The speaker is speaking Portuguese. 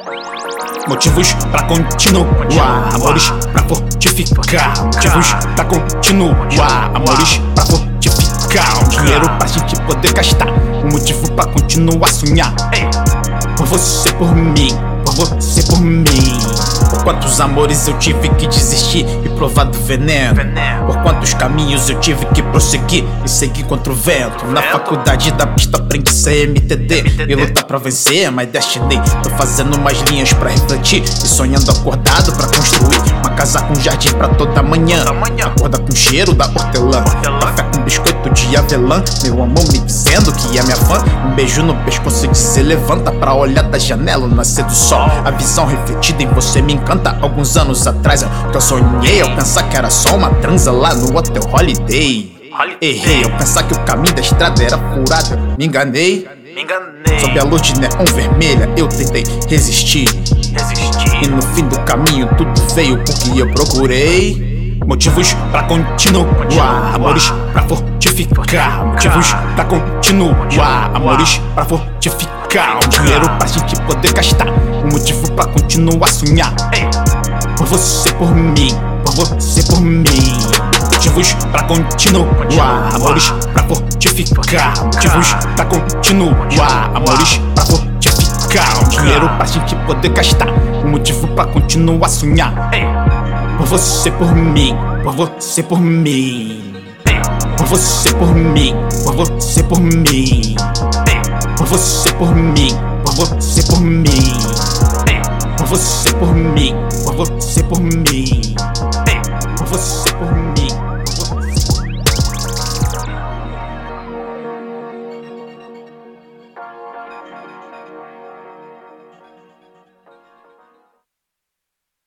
Motivos pra continuar, amores pra fortificar. Motivos pra continuar, amores pra fortificar. Um dinheiro pra gente poder gastar, um motivo pra continuar a sonhar. Por você, por mim, por você, por mim. Por quantos amores eu tive que desistir e provar do veneno. Por quantos caminhos eu tive que prosseguir e seguir contra o vento. Na faculdade da pista aprendi CMTD e lutar pra vencer, mas destinei. Tô fazendo mais linhas pra refletir e sonhando acordado pra construir uma casa com jardim pra toda manhã. Acorda com o cheiro da hortelã, café com biscoito de avelã. Meu amor me dizendo que é minha fã. Um beijo no pescoço e dizer levanta pra olhar da janela o nascer do sol. A visão refletida em você me encanta. Alguns anos atrás eu sonhei ao pensar que era só uma transa lá no Hotel Holiday. Errei ao pensar que o caminho da estrada era furado. Me enganei. Sob a luz de neon vermelha eu tentei resistir. E no fim do caminho tudo veio porque eu procurei motivos pra continuar, amores pra fortificar. Motivos pra continuar, amores pra fortificar. Um dinheiro pra gente poder gastar, um motivo pra continuar a sonhar. Por você, por mim, por você, por mim. Motivos pra continuar, amores pra fortificar. Motivos pra continuar, amores pra fortificar. Um dinheiro pra gente poder gastar, um motivo pra continuar a sonhar. Por você, por mim, por você, por mim. Por você, por mim, por você, por mim. Por você, por mim, por você, por mim. Por você, por